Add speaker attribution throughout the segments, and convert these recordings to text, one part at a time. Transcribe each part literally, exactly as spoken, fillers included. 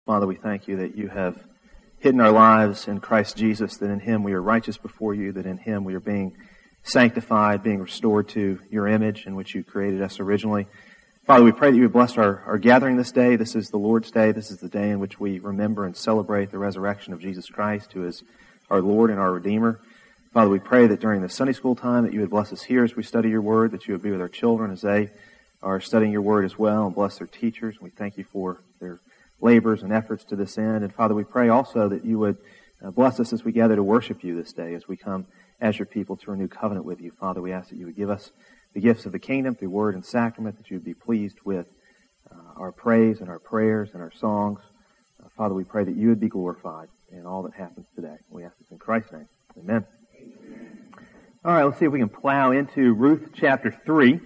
Speaker 1: Father, we thank you that you have hidden our lives in Christ Jesus, that in Him we are righteous before you, that in Him we are being sanctified, being restored to your image in which you created us originally. Father, we pray that you would bless our, our gathering this day. This is the Lord's Day. This is the day in which we remember and celebrate the resurrection of Jesus Christ, who is our Lord and our Redeemer. Father, we pray that during the Sunday school time that you would bless us here as we study your word, that you would be with our children as they are studying your word as well, and bless their teachers. We thank you for their labors and efforts to this end. And Father, we pray also that you would uh, bless us as we gather to worship you this day, as we come as your people to renew covenant with you. Father, we ask that you would give us the gifts of the kingdom through word and sacrament, that you would be pleased with uh, our praise and our prayers and our songs. Uh, Father, we pray that you would be glorified in all that happens today. We ask this in Christ's name. Amen. Amen. All right, let's see if we can plow into Ruth chapter three.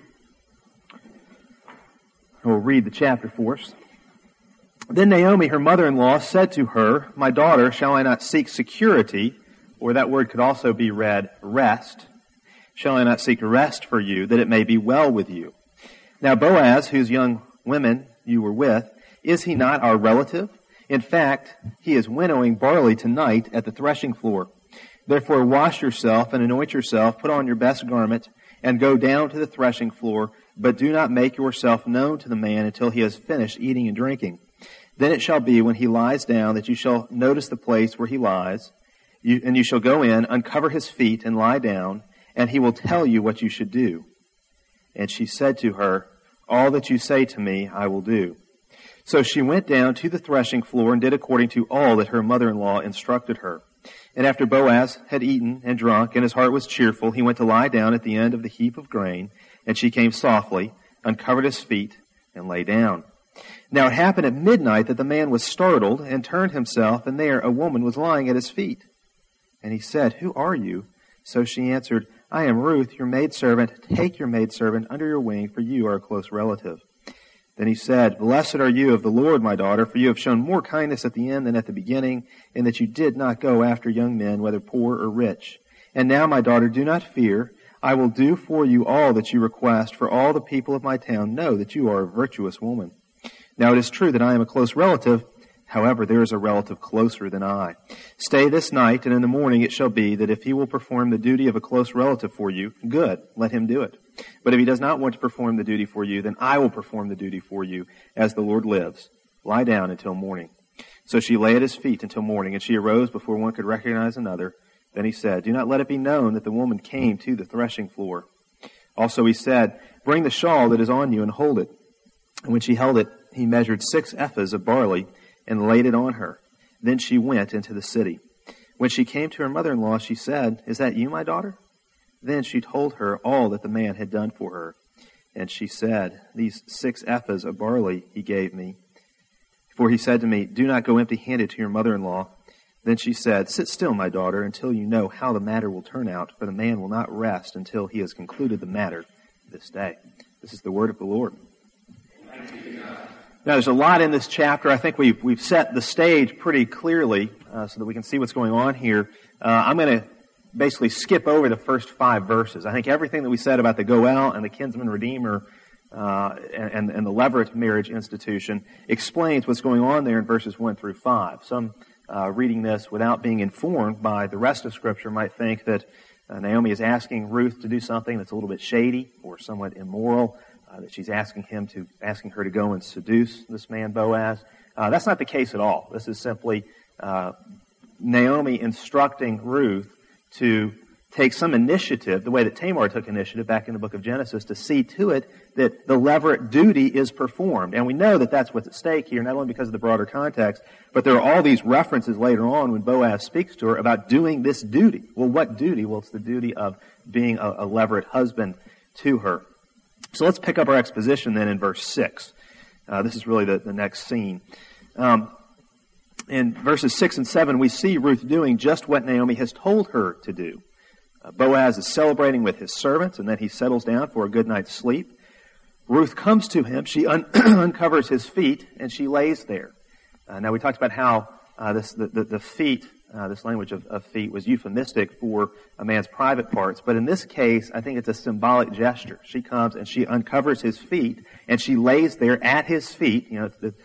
Speaker 1: We'll read the chapter for us. Then Naomi, her mother-in-law, said to her, "My daughter, shall I not seek security?" Or that word could also be read, rest. "Shall I not seek rest for you, that it may be well with you? Now Boaz, whose young women you were with, is he not our relative? In fact, he is winnowing barley tonight at the threshing floor. Therefore wash yourself and anoint yourself, put on your best garment, and go down to the threshing floor, but do not make yourself known to the man until he has finished eating and drinking. Then it shall be when he lies down that you shall notice the place where he lies, you, and you shall go in, uncover his feet, and lie down, and he will tell you what you should do." And she said to her, "All that you say to me I will do." So she went down to the threshing floor and did according to all that her mother-in-law instructed her. And after Boaz had eaten and drunk, and his heart was cheerful, he went to lie down at the end of the heap of grain, and she came softly, uncovered his feet, and lay down. Now it happened at midnight that the man was startled and turned himself, and there a woman was lying at his feet. And he said, "Who are you?" So she answered, "I am Ruth, your maidservant. Take your maidservant under your wing, for you are a close relative." Then he said, "Blessed are you of the Lord, my daughter, for you have shown more kindness at the end than at the beginning, in that you did not go after young men, whether poor or rich. And now, my daughter, do not fear. I will do for you all that you request, for all the people of my town know that you are a virtuous woman. Now it is true that I am a close relative. However, there is a relative closer than I. Stay this night, and in the morning it shall be that if he will perform the duty of a close relative for you, good, let him do it. But if he does not want to perform the duty for you, then I will perform the duty for you, as the Lord lives. Lie down until morning." So she lay at his feet until morning, and she arose before one could recognize another. Then he said, "Do not let it be known that the woman came to the threshing floor." Also he said, "Bring the shawl that is on you and hold it." And when she held it, he measured six ephahs of barley and laid it on her. Then she went into the city. When she came to her mother-in-law, she said, "Is that you, my daughter?" Then she told her all that the man had done for her. And she said, "These six ephahs of barley he gave me. For he said to me, 'Do not go empty-handed to your mother-in-law.'" Then she said, "Sit still, my daughter, until you know how the matter will turn out, for the man will not rest until he has concluded the matter this day." This is the word of the Lord. Now, there's a lot in this chapter. I think we've we've set the stage pretty clearly uh, so that we can see what's going on here. Uh, I'm going to basically skip over the first five verses. I think everything that we said about the Goel and the kinsman redeemer uh, and, and the Levirate marriage institution explains what's going on there in verses one through five. Some uh, reading this without being informed by the rest of Scripture might think that uh, Naomi is asking Ruth to do something that's a little bit shady or somewhat immoral. Uh, that she's asking him to, asking her to go and seduce this man Boaz. Uh, that's not the case at all. This is simply uh, Naomi instructing Ruth to take some initiative, the way that Tamar took initiative back in the book of Genesis, to see to it that the Levirate duty is performed. And we know that that's what's at stake here, not only because of the broader context, but there are all these references later on when Boaz speaks to her about doing this duty. Well, what duty? Well, it's the duty of being a, a Levirate husband to her. So let's pick up our exposition then in verse six. Uh, this is really the, the next scene. Um, in verses six and seven, we see Ruth doing just what Naomi has told her to do. Uh, Boaz is celebrating with his servants, and then he settles down for a good night's sleep. Ruth comes to him. She un- uncovers his feet, and she lays there. Uh, now, we talked about how uh, this the, the, the feet Uh, this language of, of feet was euphemistic for a man's private parts. But in this case, I think it's a symbolic gesture. She comes and she uncovers his feet, and she lays there at his feet. You know, the,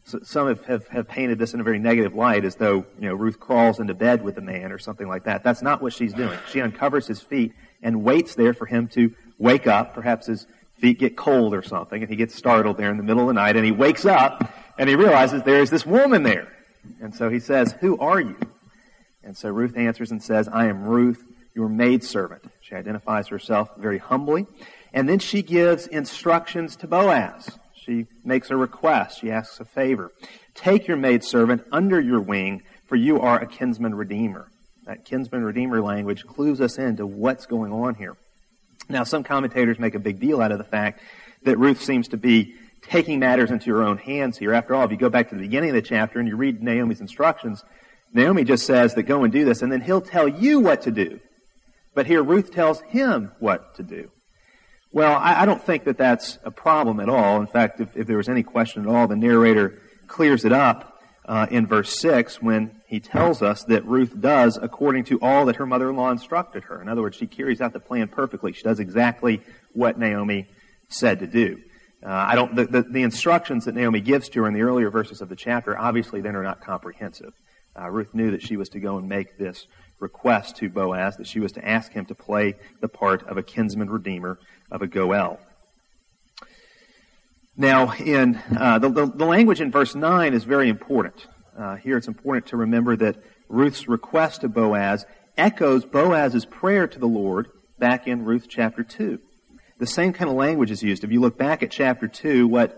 Speaker 1: So some have, have, have painted this in a very negative light, as though, you know, Ruth crawls into bed with the man or something like that. That's not what she's doing. She uncovers his feet and waits there for him to wake up. Perhaps his feet get cold or something, and he gets startled there in the middle of the night, and he wakes up, and he realizes there's this woman there. And so he says, "Who are you?" And so Ruth answers and says, "I am Ruth, your maidservant." She identifies herself very humbly. And then she gives instructions to Boaz. She makes a request. She asks a favor. "Take your maidservant under your wing, for you are a kinsman redeemer." That kinsman redeemer language clues us into what's going on here. Now, some commentators make a big deal out of the fact that Ruth seems to be taking matters into her own hands here. After all, if you go back to the beginning of the chapter and you read Naomi's instructions, Naomi just says that go and do this, and then he'll tell you what to do. But here Ruth tells him what to do. Well, I, I don't think that that's a problem at all. In fact, if, if there was any question at all, the narrator clears it up uh, in verse six when he tells us that Ruth does according to all that her mother-in-law instructed her. In other words, she carries out the plan perfectly. She does exactly what Naomi said to do. Uh, I don't. The, the, the instructions that Naomi gives to her in the earlier verses of the chapter, obviously, then are not comprehensive. Uh, Ruth knew that she was to go and make this request to Boaz, that she was to ask him to play the part of a kinsman redeemer, of a Goel. Now, in uh, the, the, the language in verse nine is very important. Uh, here it's important to remember that Ruth's request to Boaz echoes Boaz's prayer to the Lord back in Ruth chapter two. The same kind of language is used. If you look back at chapter two, what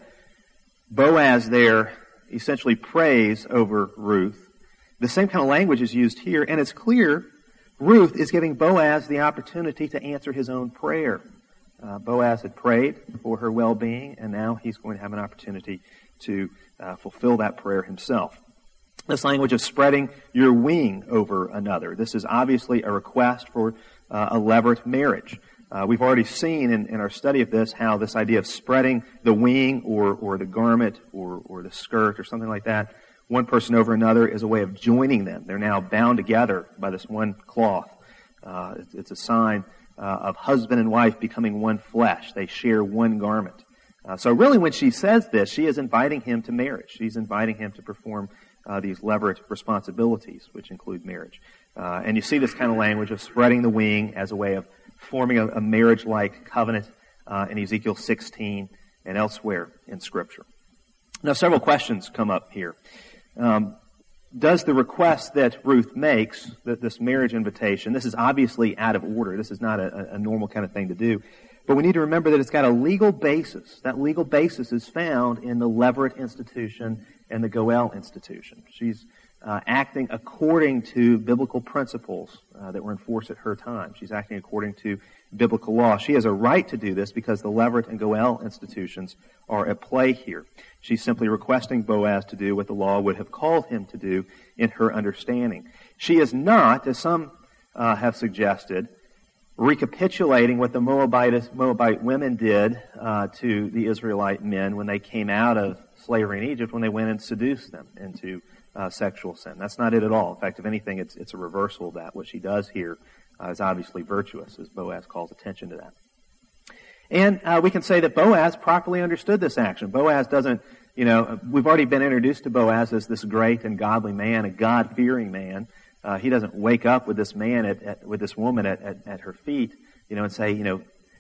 Speaker 1: Boaz there essentially prays over Ruth, the same kind of language is used here, and it's clear Ruth is giving Boaz the opportunity to answer his own prayer. Uh, Boaz had prayed for her well-being, and now he's going to have an opportunity to uh, fulfill that prayer himself. This language of spreading your wing over another. This is obviously a request for uh, a levirate marriage. Uh, we've already seen in, in our study of this how this idea of spreading the wing or, or the garment or, or the skirt or something like that, one person over another, is a way of joining them. They're now bound together by this one cloth. Uh, it's, it's a sign uh, of husband and wife becoming one flesh. They share one garment. Uh, so really when she says this, she is inviting him to marriage. She's inviting him to perform uh, these levirate responsibilities, which include marriage. Uh, and you see this kind of language of spreading the wing as a way of forming a, a marriage-like covenant uh, in Ezekiel sixteen and elsewhere in Scripture. Now, several questions come up here. Um, does the request that Ruth makes, that this marriage invitation, this is obviously out of order. This is not a, a normal kind of thing to do. But we need to remember that it's got a legal basis. That legal basis is found in the levirate institution and the Goel institution. She's uh, acting according to biblical principles uh, that were in force at her time. She's acting according to biblical law. She has a right to do this because the levirate and Goel institutions are at play here. She's simply requesting Boaz to do what the law would have called him to do in her understanding. She is not, as some uh, have suggested, recapitulating what the Moabite, Moabite women did uh, to the Israelite men when they came out of slavery in Egypt, when they went and seduced them into uh, sexual sin. That's not it at all. In fact, if anything, it's, it's a reversal of that. What she does here uh, is obviously virtuous, as Boaz calls attention to that. And uh, we can say that Boaz properly understood this action. Boaz doesn't, you know, we've already been introduced to Boaz as this great and godly man, a God-fearing man. Uh, he doesn't wake up with this man, at, at, with this woman at, at, at her feet, you know, and say, you know,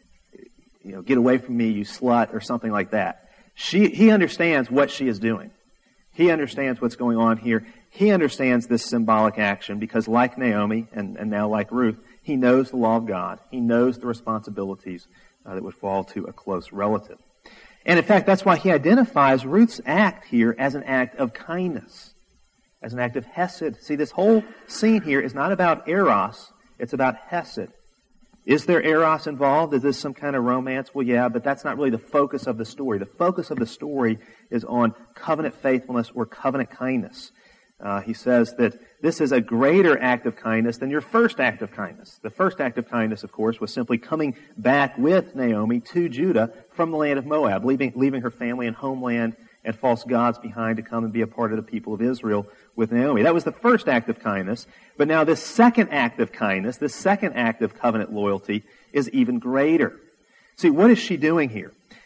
Speaker 1: you know, get away from me, you slut, or something like that. She, he understands what she is doing. He understands what's going on here. He understands this symbolic action because, like Naomi, and, and now like Ruth, he knows the law of God. He knows the responsibilities uh, that would fall to a close relative. And in fact, that's why he identifies Ruth's act here as an act of kindness, as an act of hesed. See, this whole scene here is not about eros, it's about hesed. Is there eros involved? Is this some kind of romance? Well, yeah, but that's not really the focus of the story. The focus of the story is on covenant faithfulness or covenant kindness. Uh, he says that this is a greater act of kindness than your first act of kindness. The first act of kindness, of course, was simply coming back with Naomi to Judah from the land of Moab, leaving, leaving her family and homeland and false gods behind to come and be a part of the people of Israel with Naomi. That was the first act of kindness. But now this second act of kindness, this second act of covenant loyalty, is even greater. See, what is she doing here?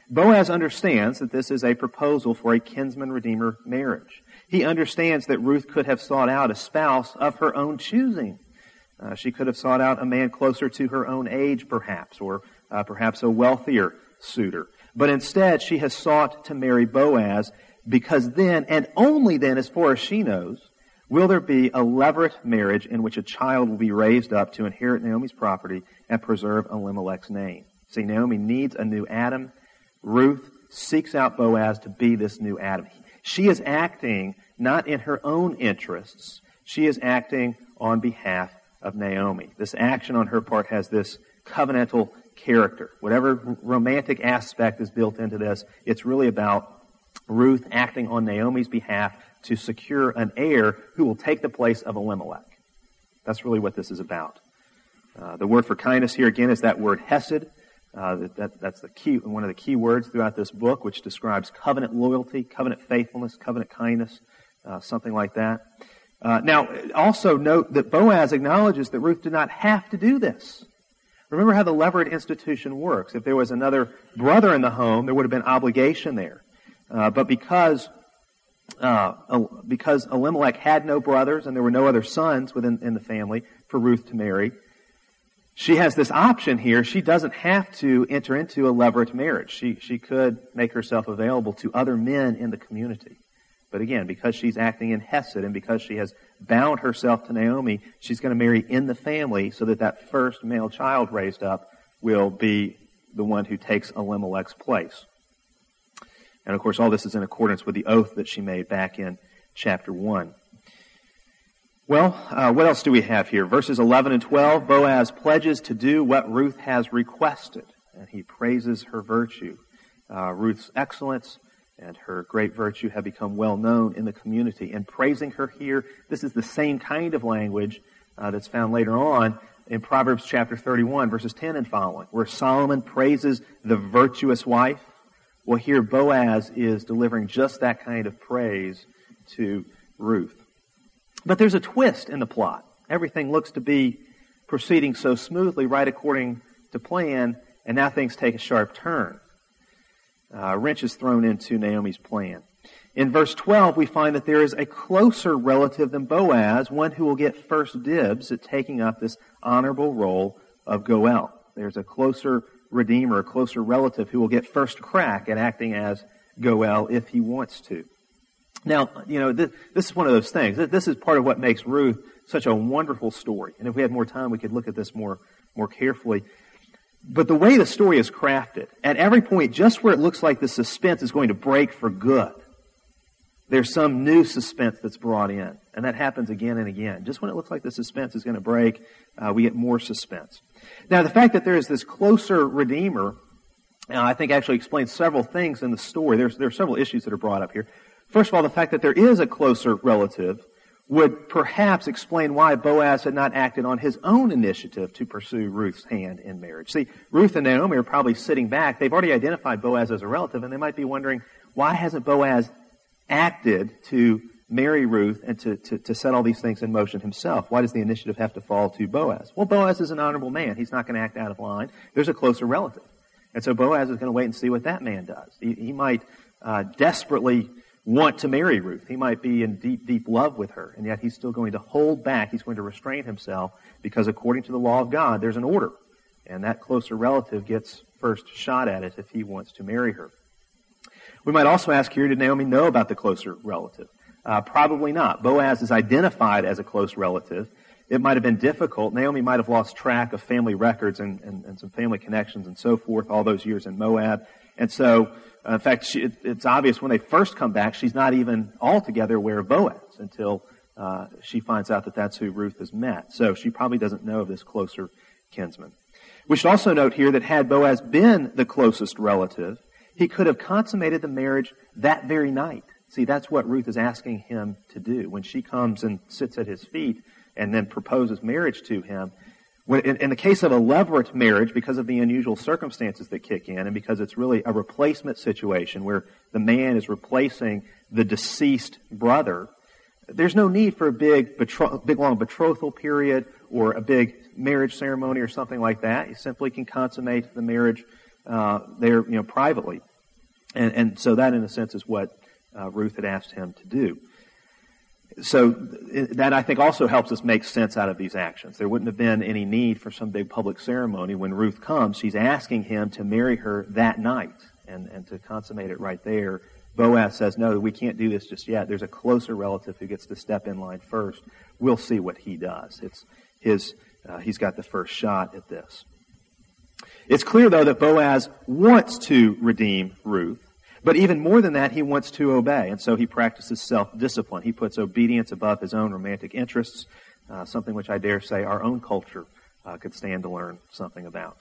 Speaker 1: Boaz understands that this is a proposal for a kinsman-redeemer marriage. He understands that Ruth could have sought out a spouse of her own choosing. Uh, she could have sought out a man closer to her own age, perhaps, or uh, perhaps a wealthier suitor. But instead, she has sought to marry Boaz because then, and only then, as far as she knows, will there be a levirate marriage in which a child will be raised up to inherit Naomi's property and preserve Elimelech's name. See, Naomi needs a new Adam. Ruth seeks out Boaz to be this new Adam. She is acting not in her own interests. She is acting on behalf of Naomi. This action on her part has this covenantal character. Whatever romantic aspect is built into this, it's really about Ruth acting on Naomi's behalf to secure an heir who will take the place of Elimelech. That's really what this is about. Uh, the word for kindness here again is that word hesed. Uh, that, that, that's the key, one of the key words throughout this book, which describes covenant loyalty, covenant faithfulness, covenant kindness, uh, something like that. Uh, now, also note that Boaz acknowledges that Ruth did not have to do this. Remember how the levirate institution works. If there was another brother in the home, there would have been obligation there. Uh, but because uh, because Elimelech had no brothers and there were no other sons within in the family for Ruth to marry, she has this option here. She doesn't have to enter into a levirate marriage. She she could make herself available to other men in the community. But again, because she's acting in hesed and because she has bound herself to Naomi, she's going to marry in the family so that that first male child raised up will be the one who takes Elimelech's place. And of course, all this is in accordance with the oath that she made back in chapter one. Well, uh, what else do we have here? Verses eleven and twelve, Boaz pledges to do what Ruth has requested, and he praises her virtue. Uh, Ruth's excellence and her great virtue have become well known in the community. And praising her here, this is the same kind of language uh, that's found later on in Proverbs chapter thirty-one, verses ten and following, where Solomon praises the virtuous wife. Well, here Boaz is delivering just that kind of praise to Ruth. But there's a twist in the plot. Everything looks to be proceeding so smoothly, right according to plan, and now things take a sharp turn. Uh, a wrench is thrown into Naomi's plan. In verse twelve, we find that there is a closer relative than Boaz, one who will get first dibs at taking up this honorable role of Goel. There's a closer redeemer, a closer relative who will get first crack at acting as Goel if he wants to. Now, you know, this, this is one of those things. This is part of what makes Ruth such a wonderful story. And if we had more time, we could look at this more, more carefully. But the way the story is crafted, at every point, just where it looks like the suspense is going to break for good, there's some new suspense that's brought in. And that happens again and again. Just when it looks like the suspense is going to break, uh, we get more suspense. Now, the fact that there is this closer redeemer, uh, I think actually explains several things in the story. There's, there are several issues that are brought up here. First of all, the fact that there is a closer relative would perhaps explain why Boaz had not acted on his own initiative to pursue Ruth's hand in marriage. See, Ruth and Naomi are probably sitting back. They've already identified Boaz as a relative, and they might be wondering, why hasn't Boaz acted to marry Ruth and to, to, to set all these things in motion himself? Why does the initiative have to fall to Boaz? Well, Boaz is an honorable man. He's not going to act out of line. There's a closer relative. And so Boaz is going to wait and see what that man does. He, he might uh, desperately want to marry Ruth. He might be in deep, deep love with her, and yet he's still going to hold back. He's going to restrain himself because according to the law of God, there's an order. And that closer relative gets first shot at it if he wants to marry her. We might also ask here, did Naomi know about the closer relative? Uh, probably not. Boaz is identified as a close relative. It might have been difficult. Naomi might have lost track of family records and, and, and some family connections and so forth all those years in Moab. And so, uh, in fact, she, it, it's obvious when they first come back, she's not even altogether aware of Boaz until uh, she finds out that that's who Ruth has met. So she probably doesn't know of this closer kinsman. We should also note here that had Boaz been the closest relative, he could have consummated the marriage that very night. See, that's what Ruth is asking him to do. When she comes and sits at his feet and then proposes marriage to him, when, in, in the case of a levirate marriage, because of the unusual circumstances that kick in and because it's really a replacement situation where the man is replacing the deceased brother, there's no need for a big, betro- big long betrothal period or a big marriage ceremony or something like that. You simply can consummate the marriage uh, there, you know, privately. And, and so that, in a sense, is what uh, Ruth had asked him to do. So that, I think, also helps us make sense out of these actions. There wouldn't have been any need for some big public ceremony. When Ruth comes, she's asking him to marry her that night and, and to consummate it right there. Boaz says, no, we can't do this just yet. There's a closer relative who gets to step in line first. We'll see what he does. It's his. Uh, he's got the first shot at this. It's clear, though, that Boaz wants to redeem Ruth. But even more than that, he wants to obey, and so he practices self-discipline. He puts obedience above his own romantic interests, uh, something which I dare say our own culture uh, could stand to learn something about.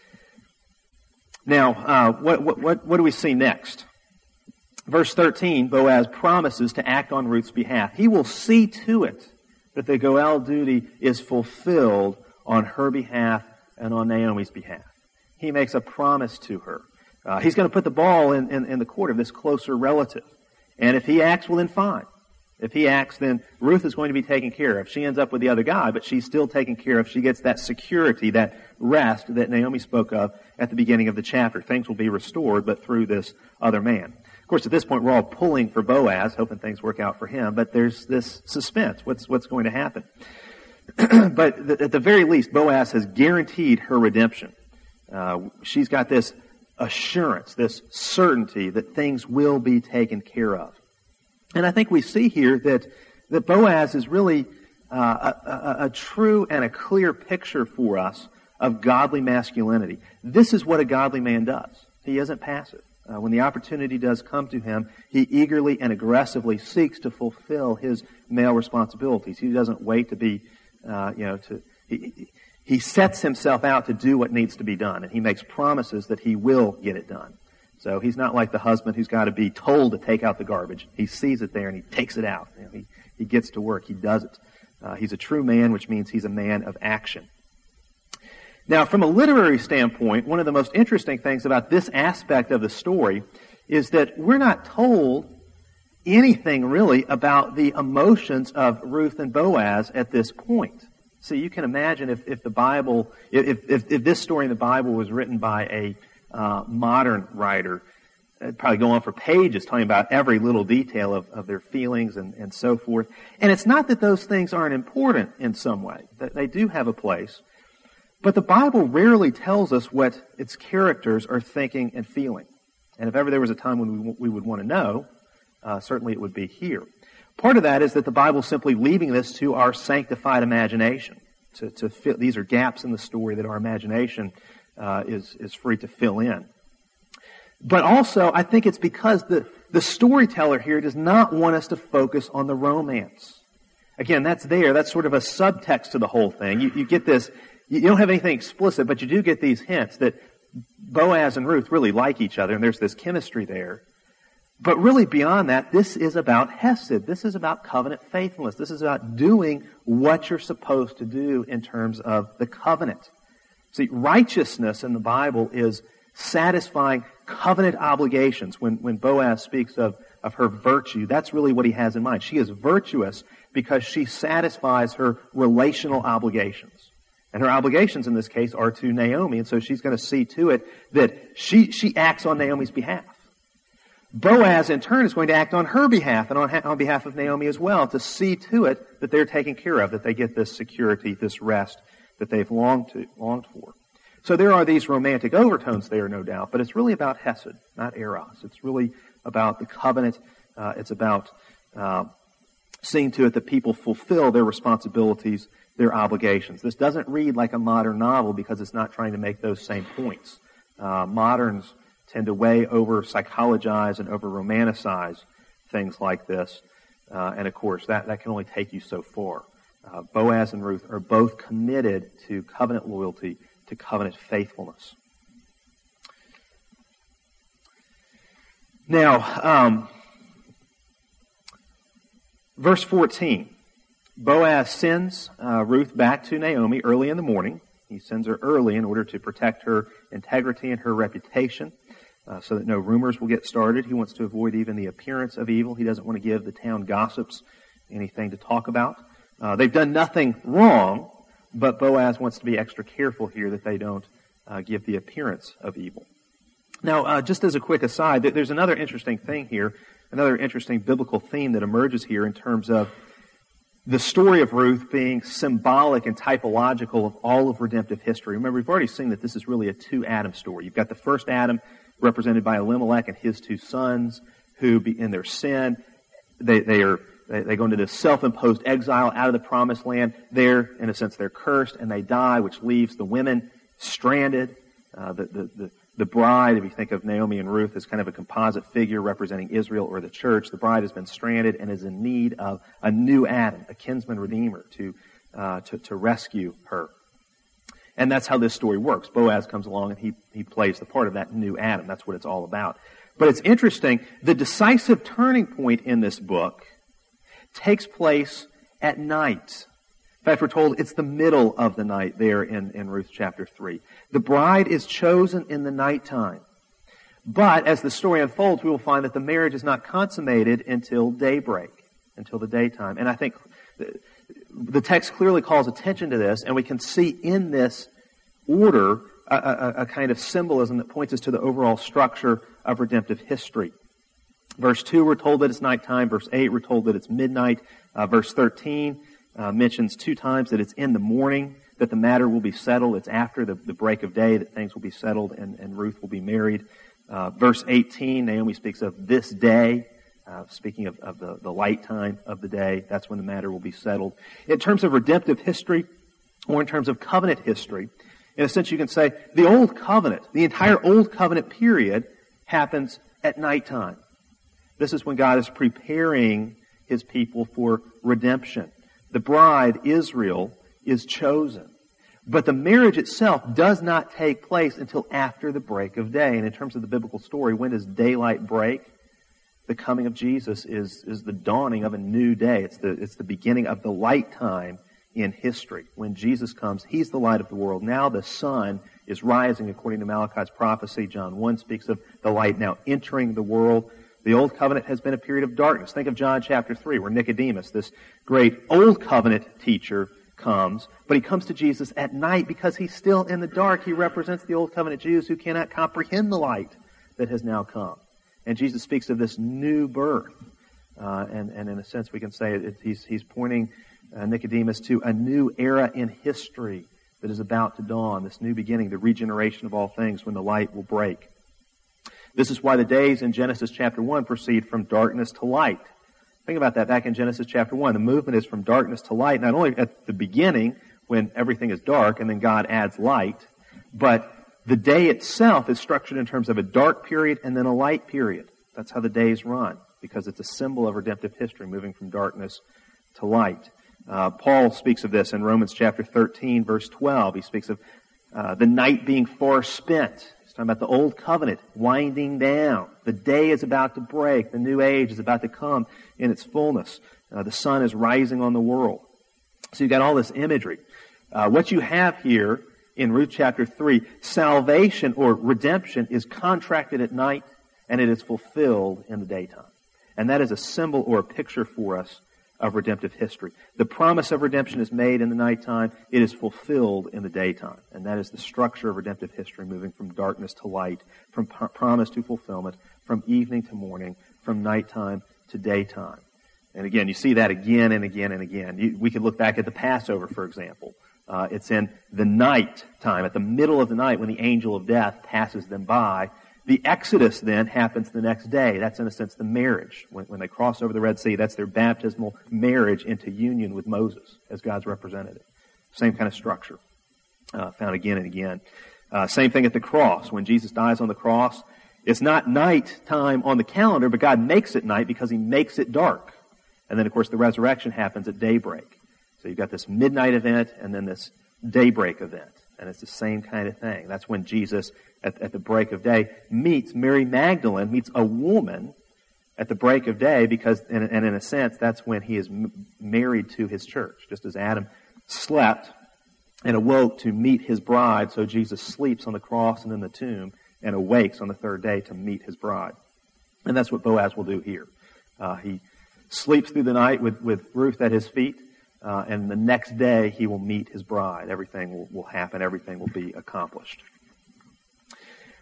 Speaker 1: Now, uh, what, what, what, what do we see next? Verse thirteen, Boaz promises to act on Ruth's behalf. He will see to it that the Goel duty is fulfilled on her behalf and on Naomi's behalf. He makes a promise to her. Uh, he's going to put the ball in, in, in the court of this closer relative. And if he acts, well, then fine. If he acts, then Ruth is going to be taken care of. She ends up with the other guy, but she's still taken care of. She gets that security, that rest that Naomi spoke of at the beginning of the chapter. Things will be restored, but through this other man. Of course, at this point, we're all pulling for Boaz, hoping things work out for him, but there's this suspense. What's, what's going to happen? But th- at the very least, Boaz has guaranteed her redemption. Uh, she's got this assurance, this certainty that things will be taken care of. And I think we see here that, that Boaz is really uh, a, a, a true and a clear picture for us of godly masculinity. This is what a godly man does. He isn't passive. Uh, when the opportunity does come to him, he eagerly and aggressively seeks to fulfill his male responsibilities. He doesn't wait to be, uh, you know, to... He, He sets himself out to do what needs to be done, and he makes promises that he will get it done. So he's not like the husband who's got to be told to take out the garbage. He sees it there and he takes it out. You know, he, he gets to work. He does it. Uh, he's a true man, which means he's a man of action. Now, from a literary standpoint, one of the most interesting things about this aspect of the story is that we're not told anything really about the emotions of Ruth and Boaz at this point. So you can imagine if, if the Bible, if, if, if this story in the Bible was written by a uh, modern writer, it'd probably go on for pages talking about every little detail of, of their feelings and, and so forth. And it's not that those things aren't important in some way. That they do have a place. But the Bible rarely tells us what its characters are thinking and feeling. And if ever there was a time when we, we would want to know, uh, certainly it would be here. Part of that is that the Bible's simply leaving this to our sanctified imagination. To, to fill, these are gaps in the story that our imagination uh, is, is free to fill in. But also, I think it's because the, the storyteller here does not want us to focus on the romance. Again, that's there. That's sort of a subtext to the whole thing. You, you get this, you don't have anything explicit, but you do get these hints that Boaz and Ruth really like each other, and there's this chemistry there. But really beyond that, this is about Hesed. This is about covenant faithfulness. This is about doing what you're supposed to do in terms of the covenant. See, righteousness in the Bible is satisfying covenant obligations. When, when Boaz speaks of, of her virtue, that's really what he has in mind. She is virtuous because she satisfies her relational obligations. And her obligations in this case are to Naomi, and so she's going to see to it that she, she acts on Naomi's behalf. Boaz, in turn, is going to act on her behalf and on, on behalf of Naomi as well to see to it that they're taken care of, that they get this security, this rest that they've longed to, longed for. So there are these romantic overtones there, no doubt, but it's really about Hesed, not Eros. It's really about the covenant. Uh, it's about uh, seeing to it that people fulfill their responsibilities, their obligations. This doesn't read like a modern novel because it's not trying to make those same points. Uh, moderns tend to way over psychologize and over romanticize things like this. Uh, and of course, that, that can only take you so far. Uh, Boaz and Ruth are both committed to covenant loyalty, to covenant faithfulness. Now, um, verse fourteen. Boaz sends uh, Ruth back to Naomi early in the morning. He sends her early in order to protect her integrity and her reputation. Uh, so that no rumors will get started. He wants to avoid even the appearance of evil. He doesn't want to give the town gossips anything to talk about. Uh, they've done nothing wrong, but Boaz wants to be extra careful here that they don't uh, give the appearance of evil. Now, uh, just as a quick aside, there's another interesting thing here, another interesting biblical theme that emerges here in terms of the story of Ruth being symbolic and typological of all of redemptive history. Remember, we've already seen that this is really a two-Adam story. You've got the first Adam represented by Elimelech and his two sons who, in their sin, they, they are they, they go into this self-imposed exile out of the promised land. They're, in a sense, they're cursed and they die, which leaves the women stranded. Uh, the, the, the The bride, if you think of Naomi and Ruth as kind of a composite figure representing Israel or the church, the bride has been stranded and is in need of a new Adam, a kinsman redeemer to, uh, to, to rescue her. And that's how this story works. Boaz comes along and he, he plays the part of that new Adam. That's what it's all about. But it's interesting, the decisive turning point in this book takes place at night. In fact, we're told it's the middle of the night there in, in Ruth chapter three. The bride is chosen in the nighttime. But as the story unfolds, we will find that the marriage is not consummated until daybreak, until the daytime. And I think the text clearly calls attention to this, and we can see in this order a, a, a kind of symbolism that points us to the overall structure of redemptive history. Verse two, we're told that it's nighttime. Verse eight, we're told that it's midnight. Uh, verse thirteen, Uh, mentions two times that it's in the morning that the matter will be settled. It's after the, the break of day that things will be settled and, and Ruth will be married. Uh, verse eighteen, Naomi speaks of this day, uh, speaking of, of the, the light time of the day. That's when the matter will be settled. In terms of redemptive history, or in terms of covenant history, in a sense you can say the Old Covenant, the entire Old Covenant period happens at nighttime. This is when God is preparing His people for redemption. The bride, Israel, is chosen. But the marriage itself does not take place until after the break of day. And in terms of the biblical story, when does daylight break? The coming of Jesus is, is the dawning of a new day. It's the, it's the beginning of the light time in history. When Jesus comes, He's the light of the world. Now the sun is rising according to Malachi's prophecy. John one speaks of the light now entering the world. The Old Covenant has been a period of darkness. Think of John chapter three, where Nicodemus, this great Old Covenant teacher, comes. But he comes to Jesus at night because he's still in the dark. He represents the Old Covenant Jews who cannot comprehend the light that has now come. And Jesus speaks of this new birth. Uh, and, and in a sense, we can say it, he's, he's pointing uh, Nicodemus to a new era in history that is about to dawn, this new beginning, the regeneration of all things when the light will break. This is why the days in Genesis chapter one proceed from darkness to light. Think about that back in Genesis chapter one. The movement is from darkness to light, not only at the beginning when everything is dark and then God adds light, but the day itself is structured in terms of a dark period and then a light period. That's how the days run, because it's a symbol of redemptive history, moving from darkness to light. Uh, Paul speaks of this in Romans chapter thirteen, verse twelve. He speaks of uh, the night being far spent. He's talking about the Old Covenant winding down. The day is about to break. The new age is about to come in its fullness. Uh, the sun is rising on the world. So you've got all this imagery. Uh, what you have here in Ruth chapter three, salvation or redemption is contracted at night and it is fulfilled in the daytime. And that is a symbol or a picture for us of redemptive history. The promise of redemption is made in the nighttime. It is fulfilled in the daytime. And that is the structure of redemptive history, moving from darkness to light, from p- promise to fulfillment, from evening to morning, from nighttime to daytime. And again, you see that again and again and again. You, we could look back at the Passover, for example. Uh, it's in the night time, at the middle of the night when the angel of death passes them by. The Exodus then happens the next day. That's in a sense the marriage. When, when they cross over the Red Sea, that's their baptismal marriage into union with Moses as God's representative. Same kind of structure, uh, found again and again. Uh, same thing at the cross. When Jesus dies on the cross, it's not night time on the calendar, but God makes it night because He makes it dark. And then, of course, the resurrection happens at daybreak. So you've got this midnight event and then this daybreak event. And it's the same kind of thing. That's when Jesus, at, at the break of day, meets Mary Magdalene, meets a woman at the break of day, because, and, and in a sense, that's when he is m- married to his church. Just as Adam slept and awoke to meet his bride, so Jesus sleeps on the cross and in the tomb and awakes on the third day to meet his bride. And that's what Boaz will do here. Uh, he sleeps through the night with, with Ruth at his feet. Uh, and the next day, he will meet his bride. Everything will, will happen. Everything will be accomplished.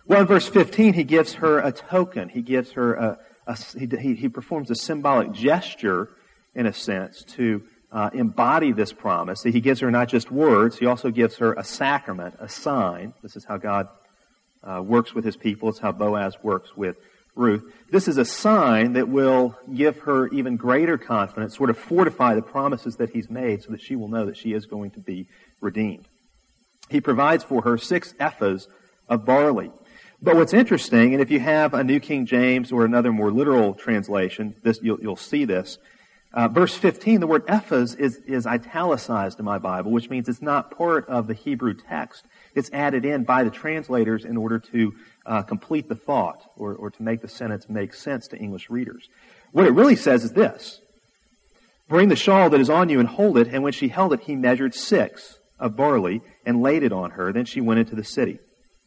Speaker 1: Well, in verse fifteen, he gives her a token. He gives her a, a he, he performs a symbolic gesture, in a sense, to uh, embody this promise. He gives her not just words, he also gives her a sacrament, a sign. This is how God uh, works with his people. It's how Boaz works with Ruth. This is a sign that will give her even greater confidence, sort of fortify the promises that he's made so that she will know that she is going to be redeemed. He provides for her six ephahs of barley. But what's interesting, and if you have a New King James or another more literal translation, this you'll, you'll see this. Uh, verse fifteen, the word ephahs is, is italicized in my Bible, which means it's not part of the Hebrew text. It's added in by the translators in order to uh, complete the thought or, or to make the sentence make sense to English readers. What it really says is this: bring the shawl that is on you and hold it. And when she held it, he measured six of barley and laid it on her. Then she went into the city.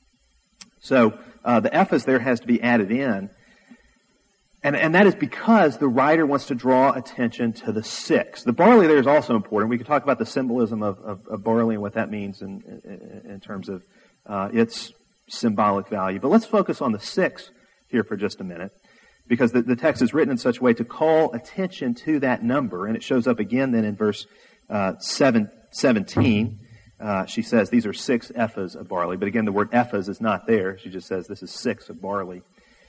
Speaker 1: So uh, the ephahs there has to be added in. And, and that is because the writer wants to draw attention to the six. The barley there is also important. We could talk about the symbolism of, of, of barley and what that means in, in, in terms of uh, its symbolic value. But let's focus on the six here for just a minute, because the, the text is written in such a way to call attention to that number. And it shows up again then in verse uh, seven, seventeen. Uh, she says these are six ephahs of barley. But again, the word ephahs is not there. She just says this is six of barley.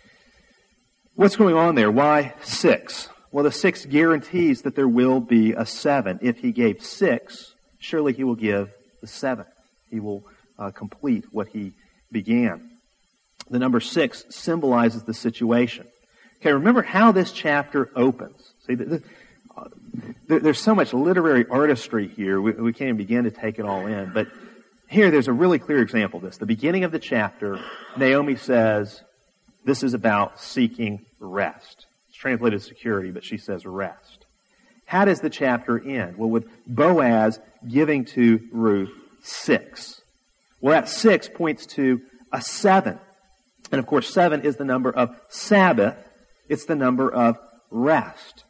Speaker 1: What's going on there? Why six? Well, the six guarantees that there will be a seven. If he gave six, surely he will give the seventh. He will uh, complete what he began. The number six symbolizes the situation. Okay, remember how this chapter opens. See, the, the, uh, there, there's so much literary artistry here, we, we can't even begin to take it all in. But here, there's a really clear example of this. The beginning of the chapter, Naomi says, this is about seeking rest. It's translated security, but she says rest. How does the chapter end? Well, with Boaz giving to Ruth six. Well, that six points to a seven. And of course, seven is the number of Sabbath. It's the number of rest.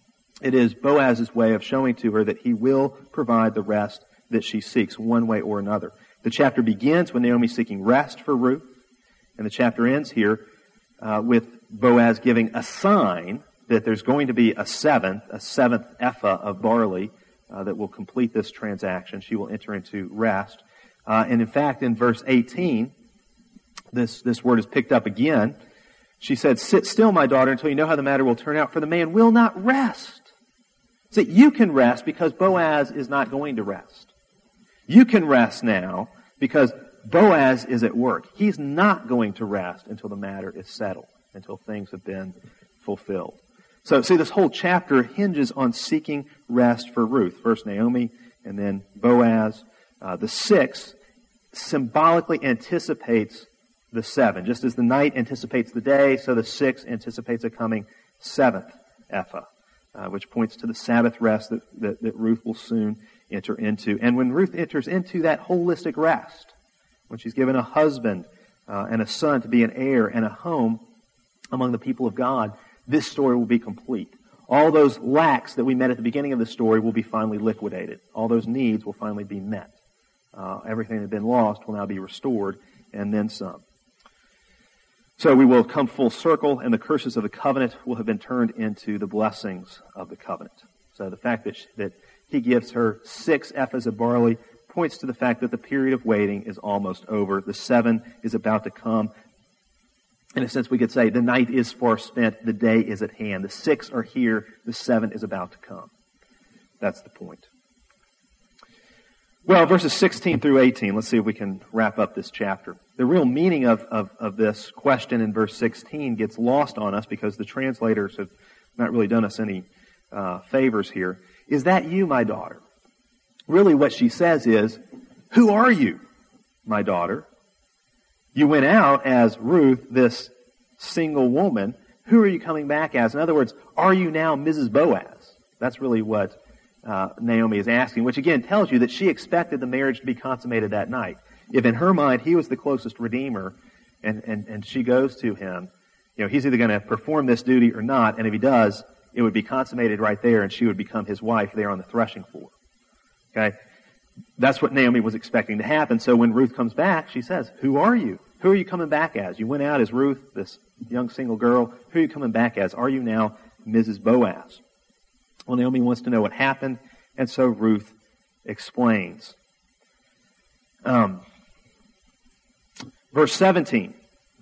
Speaker 1: It is Boaz's way of showing to her that he will provide the rest that she seeks, one way or another. The chapter begins with Naomi seeking rest for Ruth, and the chapter ends here uh, with Boaz giving a sign that there's going to be a seventh, a seventh ephah of barley uh, that will complete this transaction. She will enter into rest. Uh, and in fact, in verse eighteen, this, this word is picked up again. She said, sit still, my daughter, until you know how the matter will turn out, for the man will not rest. So you can rest because Boaz is not going to rest. You can rest now because Boaz is at work. He's not going to rest until the matter is settled, until things have been fulfilled. So, see, this whole chapter hinges on seeking rest for Ruth. First Naomi, and then Boaz. Uh, the six symbolically anticipates the seven. Just as the night anticipates the day, so the six anticipates a coming seventh ephah, uh, which points to the Sabbath rest that, that, that Ruth will soon enter into. And when Ruth enters into that holistic rest, when she's given a husband uh, and a son to be an heir and a home among the people of God, this story will be complete. All those lacks that we met at the beginning of the story will be finally liquidated. All those needs will finally be met. Uh, everything that had been lost will now be restored, and then some. So we will come full circle, and the curses of the covenant will have been turned into the blessings of the covenant. So the fact that, she, that he gives her six ephahs of barley points to the fact that the period of waiting is almost over. The seven is about to come. In a sense, we could say the night is far spent, the day is at hand. The six are here, the seven is about to come. That's the point. Well, verses sixteen through eighteen, let's see if we can wrap up this chapter. The real meaning of, of, of this question in verse sixteen gets lost on us because the translators have not really done us any uh, favors here. Is that you, my daughter? Really what she says is, who are you, my daughter? You went out as Ruth, this single woman. Who are you coming back as? In other words, are you now Missus Boaz? That's really what uh, Naomi is asking, which again tells you that she expected the marriage to be consummated that night. If in her mind he was the closest redeemer and, and, and she goes to him, you know, he's either going to perform this duty or not, and if he does, it would be consummated right there and she would become his wife there on the threshing floor. Okay? That's what Naomi was expecting to happen. So when Ruth comes back, she says, who are you? Who are you coming back as? You went out as Ruth, this young single girl. Who are you coming back as? Are you now Missus Boaz? Well, Naomi wants to know what happened, and so Ruth explains. Um, verse seventeen.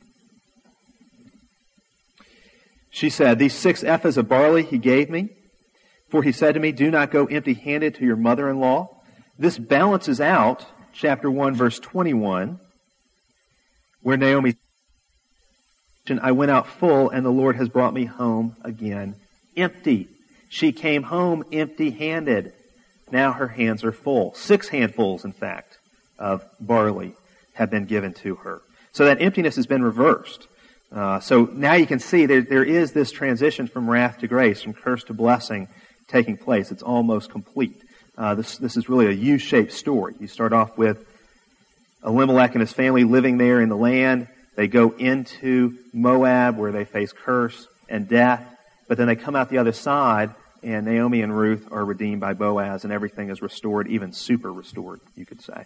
Speaker 1: She said, "These six ephahs of barley he gave me, for he said to me, do not go empty-handed to your mother-in-law." This balances out chapter one, verse twenty-one, where Naomi said, "I went out full, and the Lord has brought me home again empty." She came home empty-handed. Now her hands are full. Six handfuls, in fact, of barley have been given to her. So that emptiness has been reversed. Uh, so now you can see there, there is this transition from wrath to grace, from curse to blessing taking place. It's almost complete. Uh, this, this is really a U-shaped story. You start off with Elimelech and his family living there in the land. They go into Moab where they face curse and death. But then they come out the other side, and Naomi and Ruth are redeemed by Boaz, and everything is restored, even super restored, you could say.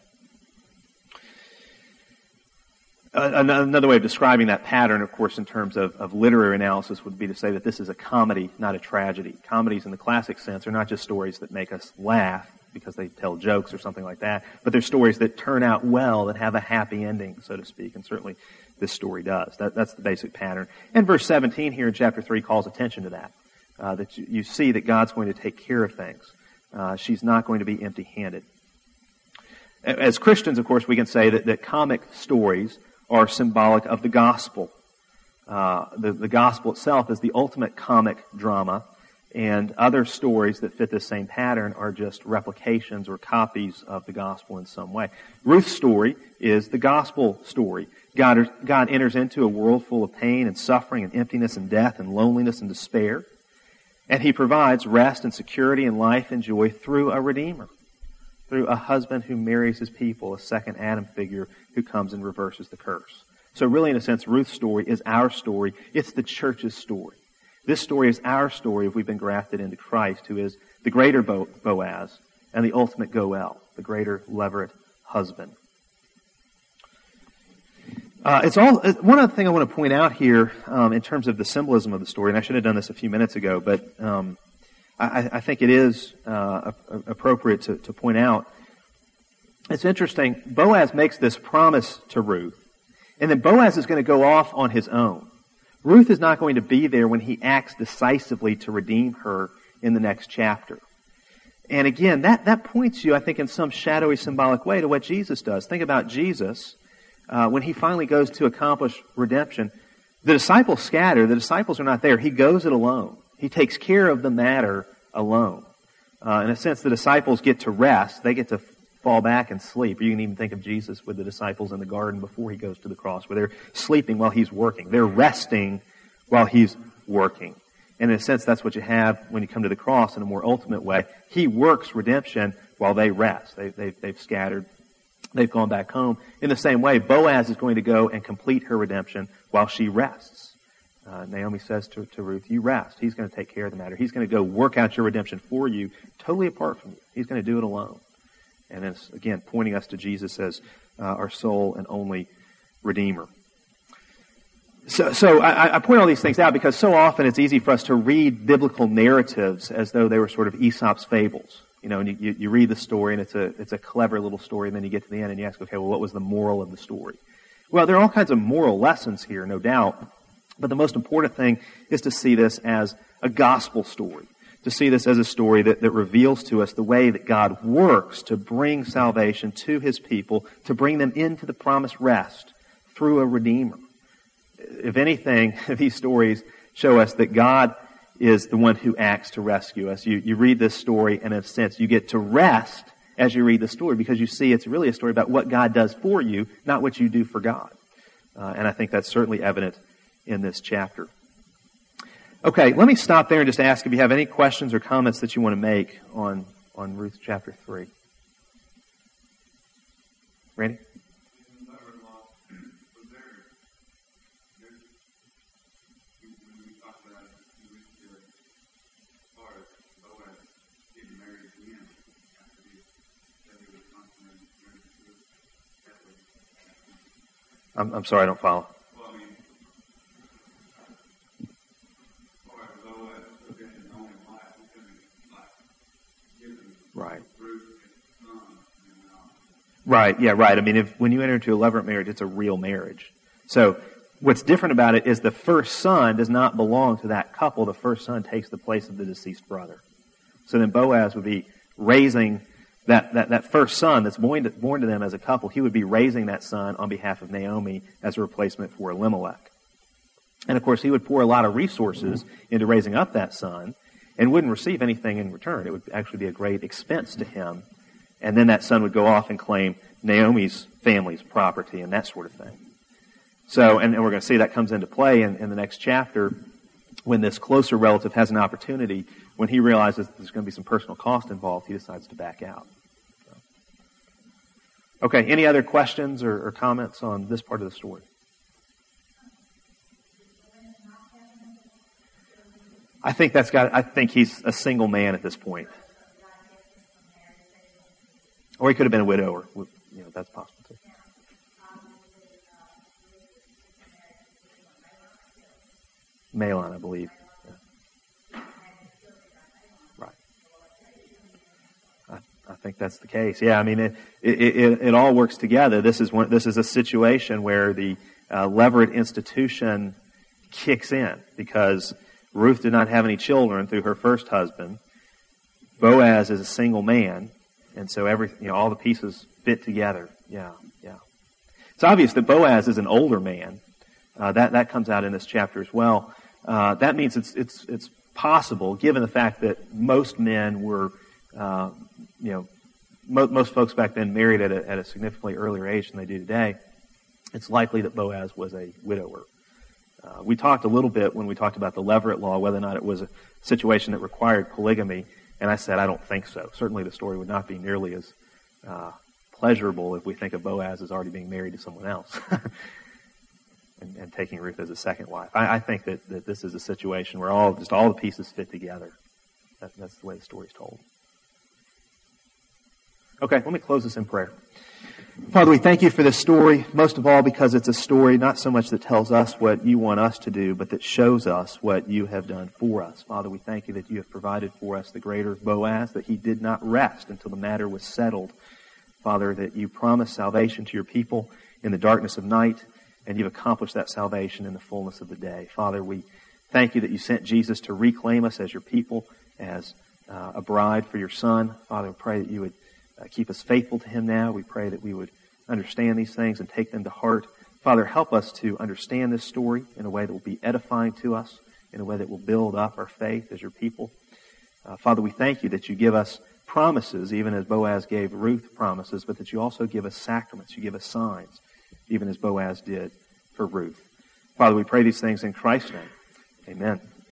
Speaker 1: Uh, another way of describing that pattern, of course, in terms of, of literary analysis would be to say that this is a comedy, not a tragedy. Comedies in the classic sense are not just stories that make us laugh because they tell jokes or something like that, but they're stories that turn out well, that have a happy ending, so to speak, and certainly this story does. That, that's the basic pattern. And verse seventeen here in chapter three calls attention to that, uh, that you, you see that God's going to take care of things. Uh, she's not going to be empty-handed. As Christians, of course, we can say that, that comic stories are symbolic of the gospel. Uh, the, the gospel itself is the ultimate comic drama, and other stories that fit this same pattern are just replications or copies of the gospel in some way. Ruth's story is the gospel story. God, God enters into a world full of pain and suffering and emptiness and death and loneliness and despair, and He provides rest and security and life and joy through a Redeemer, through a husband who marries his people, a second Adam figure who comes and reverses the curse. So really, in a sense, Ruth's story is our story. It's the church's story. This story is our story if we've been grafted into Christ, who is the greater Bo- Boaz and the ultimate Goel, the greater levirate husband. Uh, it's all one other thing I want to point out here um, in terms of the symbolism of the story, and I should have done this a few minutes ago, but um, I, I think it is uh, appropriate to, to point out. It's interesting. Boaz makes this promise to Ruth, and then Boaz is going to go off on his own. Ruth is not going to be there when he acts decisively to redeem her in the next chapter. And again, that, that points you, I think, in some shadowy, symbolic way to what Jesus does. Think about Jesus. Uh, when he finally goes to accomplish redemption, the disciples scatter. The disciples are not there. He goes it alone. He takes care of the matter alone. Uh, in a sense, the disciples get to rest. They get to fall back and sleep. You can even think of Jesus with the disciples in the garden before He goes to the cross, where they're sleeping while He's working. They're resting while He's working. And in a sense, that's what you have when you come to the cross in a more ultimate way. He works redemption while they rest. They, they, they've scattered. They've gone back home. In the same way, Boaz is going to go and complete her redemption while she rests. Uh, Naomi says to, to Ruth, you rest. He's going to take care of the matter. He's going to go work out your redemption for you, totally apart from you. He's going to do it alone. And it's, again, pointing us to Jesus as uh, our sole and only Redeemer. So, so I, I point all these things out because so often it's easy for us to read biblical narratives as though they were sort of Aesop's fables. You know, and you, you read the story, and it's a it's a clever little story, and then you get to the end, and you ask, okay, well, what was the moral of the story? Well, there are all kinds of moral lessons here, no doubt, but the most important thing is to see this as a gospel story, to see this as a story that, that reveals to us the way that God works to bring salvation to His people, to bring them into the promised rest through a Redeemer. If anything, these stories show us that God is the one who acts to rescue us. You, you read this story, and in a sense, you get to rest as you read the story because you see it's really a story about what God does for you, not what you do for God. Uh, and I think that's certainly evident in this chapter. Okay, let me stop there and just ask if you have any questions or comments that you want to make on, on Ruth chapter three. Randy? I'm, I'm sorry, I don't follow.
Speaker 2: Well, I mean, Boaz, Boaz took in his own life, he couldn't, like, give him
Speaker 1: Right.
Speaker 2: Ruth his son, and, uh,
Speaker 1: Right, yeah, right. I mean, if when you enter into a levirate marriage, it's a real marriage. So what's different about it is the first son does not belong to that couple. The first son takes the place of the deceased brother. So then Boaz would be raising that, that, that first son that's born to, born to them as a couple. He would be raising that son on behalf of Naomi as a replacement for Elimelech. And of course, he would pour a lot of resources into raising up that son and wouldn't receive anything in return. It would actually be a great expense to him. And then that son would go off and claim Naomi's family's property and that sort of thing. So, and, and we're going to see that comes into play in, in the next chapter when this closer relative has an opportunity. When he realizes there's going to be some personal cost involved, he decides to back out. So. Okay, any other questions or, or comments on this part of the story? I think that's got. I think he's a single man at this point. Or he could have been a widower. You know, that's possible too. Mahlon, I believe. Yeah. Right. I, I think that's the case. Yeah, I mean, it it, it, it all works together. This is one. This is a situation where the uh, levirate institution kicks in because Ruth did not have any children through her first husband. Boaz is a single man. And so every, you know, all the pieces fit together. Yeah, yeah. It's obvious that Boaz is an older man. Uh, that that comes out in this chapter as well. Uh, that means it's it's it's possible, given the fact that most men were, uh, you know, mo- most folks back then married at a, at a significantly earlier age than they do today. It's likely that Boaz was a widower. Uh, we talked a little bit when we talked about the levirate law, whether or not it was a situation that required polygamy. And I said, I don't think so. Certainly the story would not be nearly as uh, pleasurable if we think of Boaz as already being married to someone else and, and taking Ruth as a second wife. I, I think that, that this is a situation where all just all the pieces fit together. That, that's the way the story is told. Okay, let me close this in prayer. Father, we thank you for this story, most of all because it's a story not so much that tells us what you want us to do, but that shows us what you have done for us. Father, we thank you that you have provided for us the greater Boaz, that he did not rest until the matter was settled. Father, that you promised salvation to your people in the darkness of night, and you've accomplished that salvation in the fullness of the day. Father, we thank you that you sent Jesus to reclaim us as your people, as uh, a bride for your Son. Father, we pray that you would Uh, keep us faithful to him now. We pray that we would understand these things and take them to heart. Father, help us to understand this story in a way that will be edifying to us, in a way that will build up our faith as your people. Uh, Father, we thank you that you give us promises, even as Boaz gave Ruth promises, but that you also give us sacraments. You give us signs, even as Boaz did for Ruth. Father, we pray these things in Christ's name. Amen.